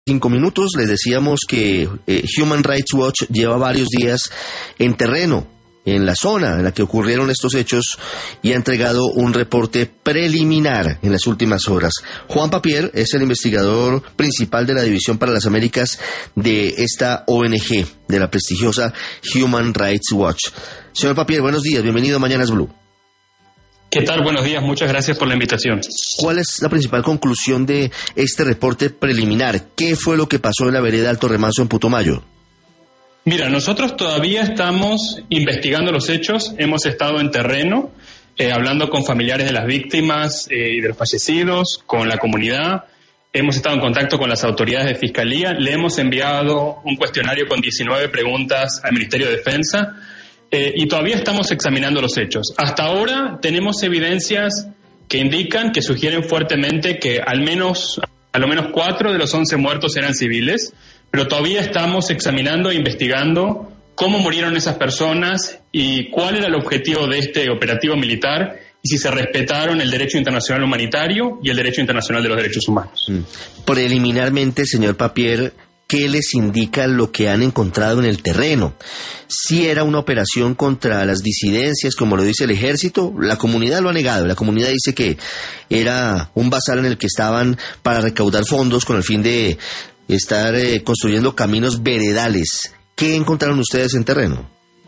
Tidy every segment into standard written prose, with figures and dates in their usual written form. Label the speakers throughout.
Speaker 1: 5 minutos. Les decíamos que Human Rights Watch lleva varios días en terreno, en la zona en la que ocurrieron estos hechos, y ha entregado un reporte preliminar en las últimas horas. Juan Papier es el investigador principal de la División para las Américas de esta ONG, de la prestigiosa Human Rights Watch. Señor Papier, buenos días, bienvenido a Mañanas Blue.
Speaker 2: ¿Qué tal? Buenos días, muchas gracias por la invitación.
Speaker 1: ¿Cuál es la principal conclusión de este reporte preliminar? ¿Qué fue lo que pasó en la vereda Alto Remanso en Putumayo?
Speaker 2: Mira, nosotros todavía estamos investigando los hechos, hemos estado en terreno, hablando con familiares de las víctimas y de los fallecidos, con la comunidad, hemos estado en contacto con las autoridades de Fiscalía, le hemos enviado un cuestionario con 19 preguntas al Ministerio de Defensa, y todavía estamos examinando los hechos. Hasta ahora tenemos evidencias que indican, que sugieren fuertemente que a lo menos 4 de los 11 muertos eran civiles, pero todavía estamos examinando e investigando cómo murieron esas personas y cuál era el objetivo de este operativo militar y si se respetaron el derecho internacional humanitario y el derecho internacional de los derechos humanos.
Speaker 1: Preliminarmente, señor Papier, ¿qué les indica lo que han encontrado en el terreno? Si era una operación contra las disidencias, como lo dice el ejército, la comunidad lo ha negado. La comunidad dice que era un bazar en el que estaban para recaudar fondos con el fin de estar construyendo caminos veredales. ¿Qué encontraron ustedes en terreno?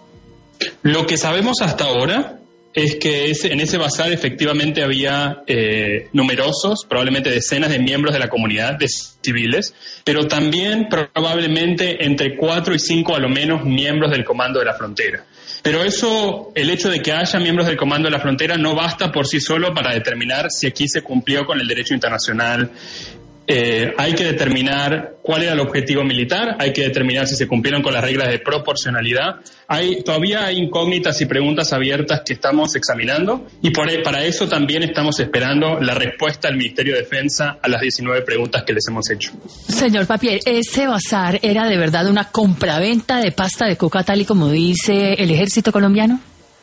Speaker 2: Lo que sabemos hasta ahora es que en ese bazar efectivamente había numerosos, probablemente decenas de miembros de la comunidad, de civiles, pero también probablemente entre 4 y 5 a lo menos miembros del Comando de la Frontera. Pero el hecho de que haya miembros del Comando de la Frontera no basta por sí solo para determinar si aquí se cumplió con el derecho internacional. Hay que determinar cuál era el objetivo militar, hay que determinar si se cumplieron con las reglas de proporcionalidad. Todavía hay incógnitas y preguntas abiertas que estamos examinando y para eso también estamos esperando la respuesta del Ministerio de Defensa a las 19 preguntas que les hemos hecho.
Speaker 3: Señor Papier, ¿ese bazar era de verdad una compraventa de pasta de coca tal y como dice el ejército colombiano?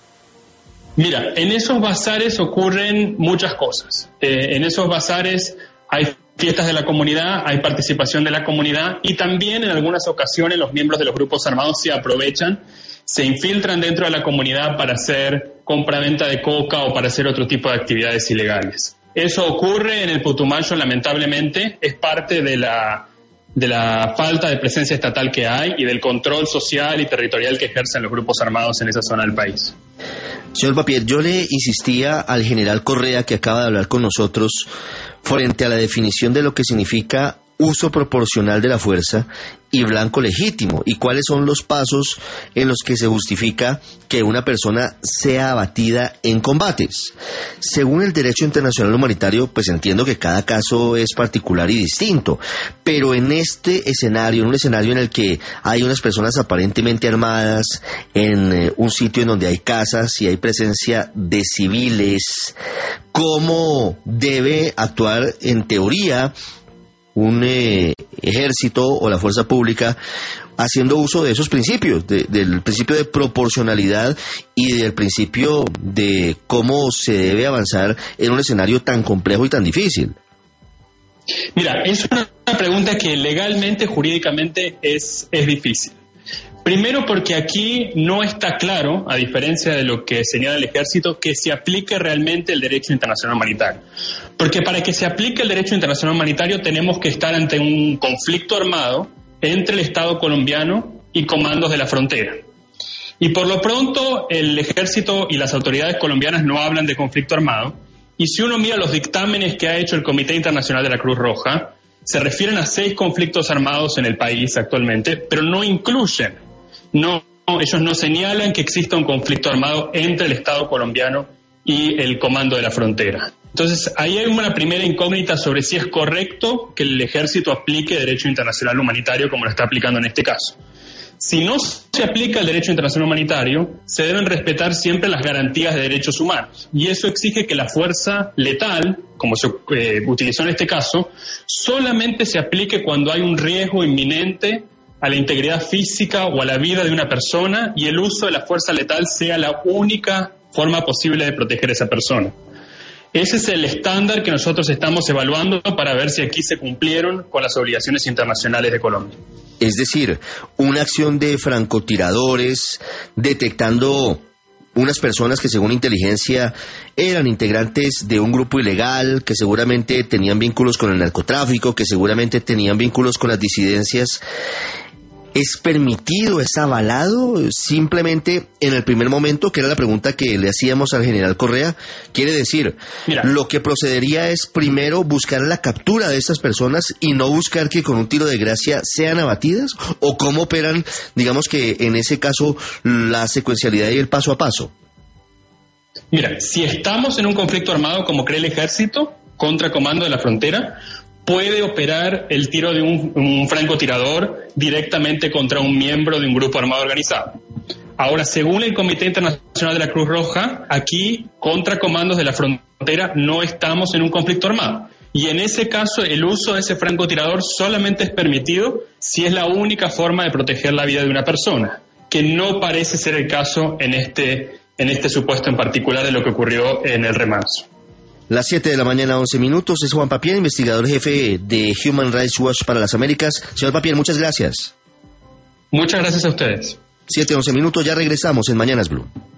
Speaker 2: Mira, en esos bazares ocurren muchas cosas. En esos bazares hay fiestas de la comunidad, hay participación de la comunidad y también en algunas ocasiones los miembros de los grupos armados se aprovechan, se infiltran dentro de la comunidad para hacer compraventa de coca o para hacer otro tipo de actividades ilegales. Eso ocurre en el Putumayo, lamentablemente, es parte de la falta de presencia estatal que hay y del control social y territorial que ejercen los grupos armados en esa zona del país.
Speaker 1: Señor Papier, yo le insistía al general Correa, que acaba de hablar con nosotros, frente a la definición de lo que significa uso proporcional de la fuerza y blanco legítimo, y cuáles son los pasos en los que se justifica que una persona sea abatida en combates. Según el derecho internacional humanitario, pues entiendo que cada caso es particular y distinto, pero en este escenario, en un escenario en el que hay unas personas aparentemente armadas, en un sitio en donde hay casas y hay presencia de civiles, ¿cómo debe actuar en teoría un ejército o la fuerza pública haciendo uso de esos principios, del principio de proporcionalidad y del principio de cómo se debe avanzar en un escenario tan complejo y tan difícil?
Speaker 2: Mira, es una pregunta que legalmente, jurídicamente es difícil. Primero porque aquí no está claro, a diferencia de lo que señala el ejército, que se aplique realmente el derecho internacional humanitario. Porque para que se aplique el derecho internacional humanitario tenemos que estar ante un conflicto armado entre el Estado colombiano y comandos de la frontera. Y por lo pronto el ejército y las autoridades colombianas no hablan de conflicto armado. Y si uno mira los dictámenes que ha hecho el Comité Internacional de la Cruz Roja, se refieren a 6 conflictos armados en el país actualmente, pero no incluyen. Ellos no señalan que exista un conflicto armado entre el Estado colombiano y el Comando de la Frontera. Entonces, ahí hay una primera incógnita sobre si es correcto que el ejército aplique derecho internacional humanitario como lo está aplicando en este caso. Si no se aplica el derecho internacional humanitario, se deben respetar siempre las garantías de derechos humanos. Y eso exige que la fuerza letal, como se utilizó en este caso, solamente se aplique cuando hay un riesgo inminente a la integridad física o a la vida de una persona y el uso de la fuerza letal sea la única forma posible de proteger a esa persona. Ese es el estándar que nosotros estamos evaluando para ver si aquí se cumplieron con las obligaciones internacionales de Colombia.
Speaker 1: Es decir, una acción de francotiradores detectando unas personas que según inteligencia eran integrantes de un grupo ilegal, que seguramente tenían vínculos con el narcotráfico, que seguramente tenían vínculos con las disidencias. ¿Es permitido, es avalado simplemente en el primer momento, que era la pregunta que le hacíamos al general Correa? Quiere decir, lo que procedería es primero buscar la captura de estas personas y no buscar que con un tiro de gracia sean abatidas, o cómo operan, digamos que en ese caso, la secuencialidad y el paso a paso.
Speaker 2: Mira, si estamos en un conflicto armado como cree el ejército contra Comando de la Frontera, puede operar el tiro de un francotirador directamente contra un miembro de un grupo armado organizado. Ahora, según el Comité Internacional de la Cruz Roja, aquí, contra Comandos de la Frontera, no estamos en un conflicto armado. Y en ese caso, el uso de ese francotirador solamente es permitido si es la única forma de proteger la vida de una persona, que no parece ser el caso en este supuesto en particular de lo que ocurrió en el Remanso.
Speaker 1: Las 7 de la mañana, 11 minutos. Es Juan Papier, investigador jefe de Human Rights Watch para las Américas. Señor Papier, muchas gracias.
Speaker 2: Muchas gracias a ustedes.
Speaker 1: 7, 11 minutos, ya regresamos en Mañanas Blue.